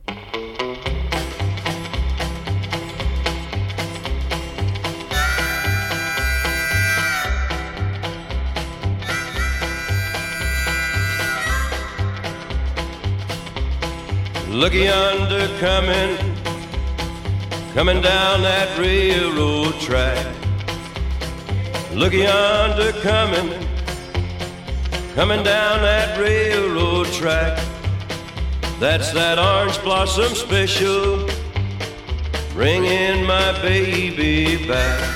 Look yonder coming down that railroad track. Look yonder coming down that railroad track. That's that orange blossom special, bringing my baby back.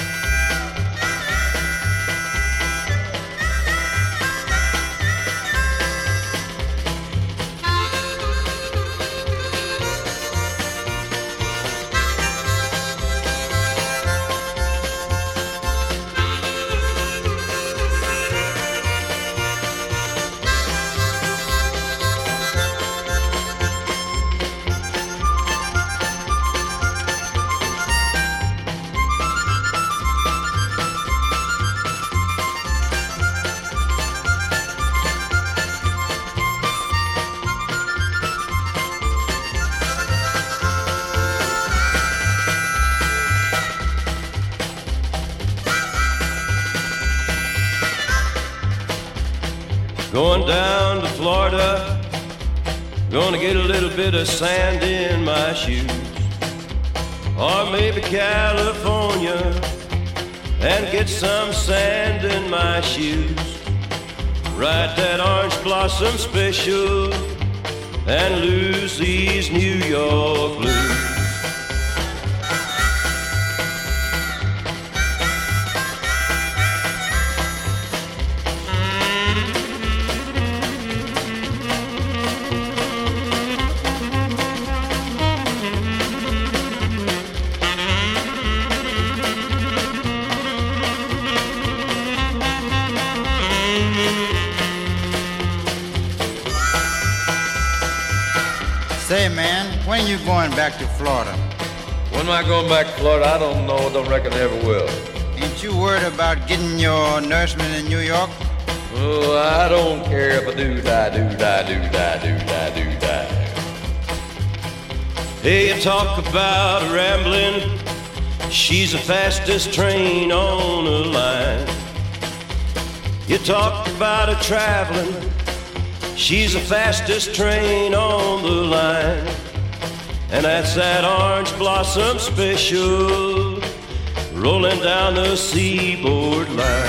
Going down to Florida, gonna get a little bit of sand in my shoes. Or maybe California, and get some sand in my shoes. Write that orange blossom special, and lose these New York blues. Say, man, when are you going back to Florida? When am I going back to Florida? I don't know. Don't reckon I ever will. Ain't you worried about getting your nourishment in New York? Oh, I don't care if I do die, do die, do die, do die, do die. Hey, you talk about rambling, she's the fastest train on the line. You talk about her traveling, she's the fastest train on the line. And that's that orange blossom special, rolling down the seaboard line.